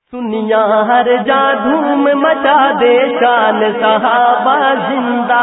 دنیا ہر جا دھوم مچا دے شان صحابہ زندہ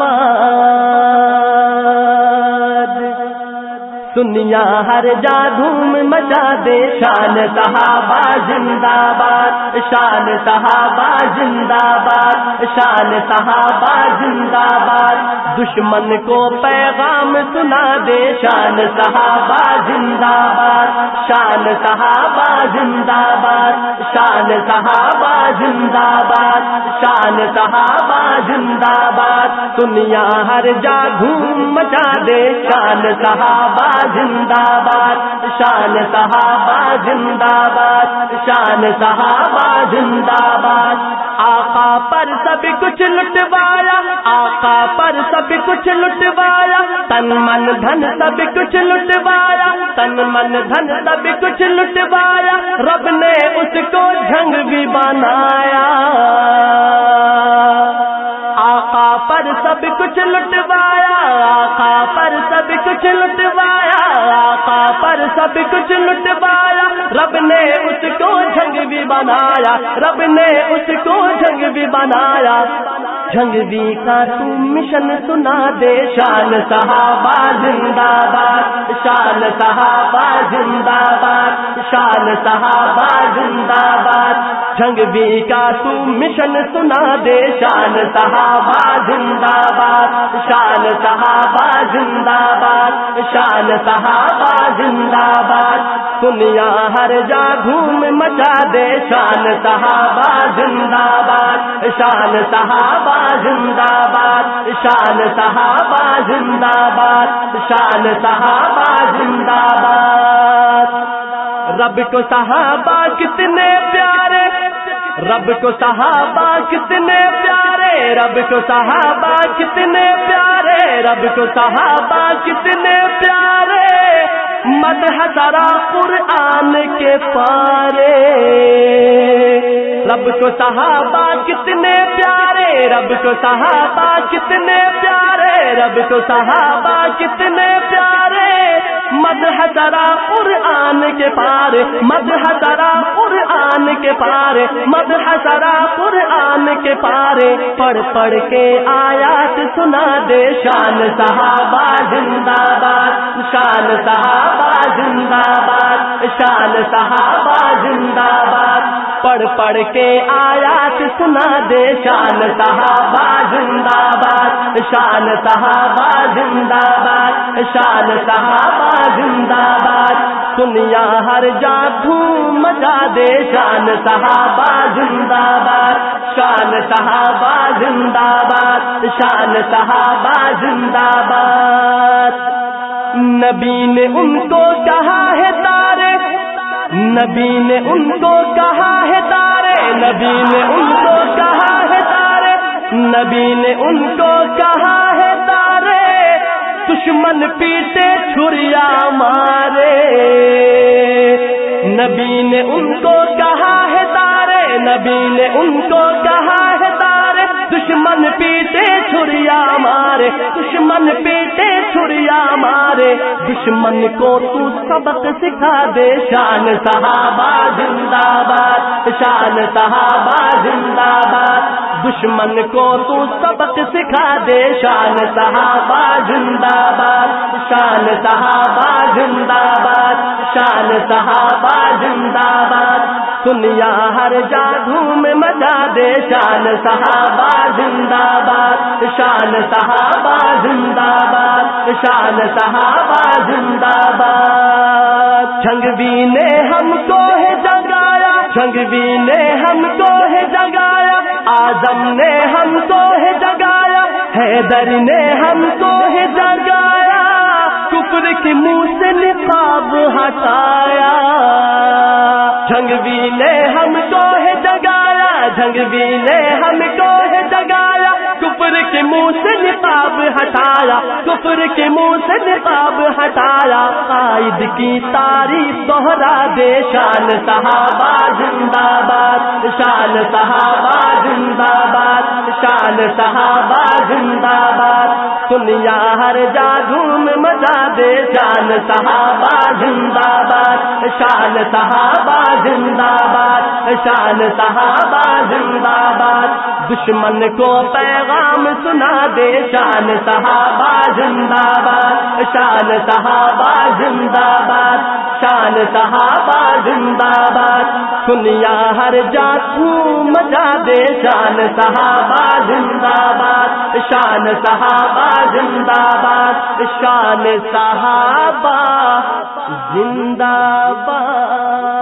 باد، دنیا ہر جا دھوم مچا دے شان صحابہ زندہ باد، شان صحابہ زندہ باد، شان صحابہ زندہ باد، دشمن کو پیغام سنا دے شان صحابہ زندہ باد، شان صحابہ زندہ باد، شان صحابہ زندہ باد، شان صحابہ زندہ باد، دنیا ہر جا دھوم مچا دے شان صحابہ زندہ باد، شان صحابہ زندہ باد، شان صحابہ زندہ باد، آقا پر سب کچھ لٹوایا، آقا پر سب کچھ لٹوایا، تن من دھن سب کچھ لٹوایا، تن من دھن سب کچھ لٹوایا، رب نے اس کو جھنگ بھی بنایا، آقا پر سب کچھ لٹوایا، آقا پر سب کچھ لٹوایا، آقا پر سب کچھ لٹوایا، رب نے اس کو جھنگ بھی بنایا، رب نے اس کو جھنگ بھی بنایا، جھنگ بھی کا تو مشن سنا دے شان صحابہ زندہ باد، شان صحابہ زندہ باد، شان صحابہ زندہ باد، جھنگ بھی کا تو مشن سنا دے شان صحابہ زندہ باد، شان صحابہ زندہ باد، شان صحابہ زندہ باد، دنیا ہر جا دھوم مچا دے شان صحابہ زندہ باد، شان صحابہ زندہ باد، شان صحابہ زندہ باد، شان صحابہ زندہ باد، رب کو صحابہ کتنے پیارے، رب کو صحابہ کتنے پیارے، رب کو صحابہ کتنے پیارے، رب کو صحابہ کتنے پیارے، مدح ذرا قرآن کے پارے، رب کو صحابہ کتنے پیارے، رب کو صحابہ کتنے پیارے، رب کو صحابہ کتنے پیارے، مدح ذرا قرآن کے پارے، مدح ذرا قرآن کے پارے، مدح ذرا قرآن کے پارے، پڑھ پڑھ کے آیات سنا دے شان صحابہ زندہ باد، شان صحابہ زندہ باد، شان صحابہ زندہ باد، پڑھ پڑھ کے آیات سنا دے شان صحابہ زندہ باد، شان صحابہ زندہ باد، شان صحابہ زندہ باد، دنیا ہر جا دھوم مچا دے شان صحابہ زندہ باد، شان صحابہ زندہ باد، شان صحابہ زندہ باد، نبی نے ان کو کہا ہے تارے، نبی نے ان کو کہا ہے تارے، نبی نے ان کو کہا ہے تارے، نبی نے ان کو کہا ہے تارے، دشمن پیٹے چھریا مارے، نبی نے ان کو کہا ہے تارے، نبی نے ان کو کہا ہے تارے، دشمن پیٹے چھریا مارے، دشمن پیٹے چھریا مارے، دشمن کو تو سبق سکھا دے شان صحابہ زندہ باد، شان صحابہ زندہ باد، دشمن کو تو سبق سکھا دے شان صحابہ زندہ باد، شان صحابہ زندہ باد، شان صحابہ زندہ باد، دنیا ہر جا دھوم مچا دے شان صحابہ زندہ باد، شان صحابہ زندہ باد، شان صحابہ زندہ باد، جھنگوی نے ہم کو ہے جگایا، جھنگوی نے ہم کو ہے جگایا، اعظم نے ہم کو ہے جگایا، حیدر نے ہم کو ہے جگایا، کفر کے منہ سے نقاب ہٹایا، جھنگوی نے ہم کو ہے جگایا، جھنگوی نے ہم کو ہے جگایا، کفر کے منہ سے نقاب ہٹایا، کفر کے منہ سے نقاب ہٹایا، قائد کی تعریف دوہرا دے شان صحابہ زندہ باد، شان صحابہ زندہ باد، شان صحابہ زندہ باد، دنیا ہر جا دھوم مچا دے، شان صحابہ زندہ باد، شان صحابہ زندہ باد، شان صحابہ زندہ باد، دشمن کو پیغام سنا دے، شان صحابہ زندہ باد، شان صحابہ زندہ باد، شان صحابہ زندہ باد، دنیا ہر جا دھوم مچا دے، شان صحابہ زندہ باد، شان صحابہ زندہ باد، شان صحابہ زندہ باد۔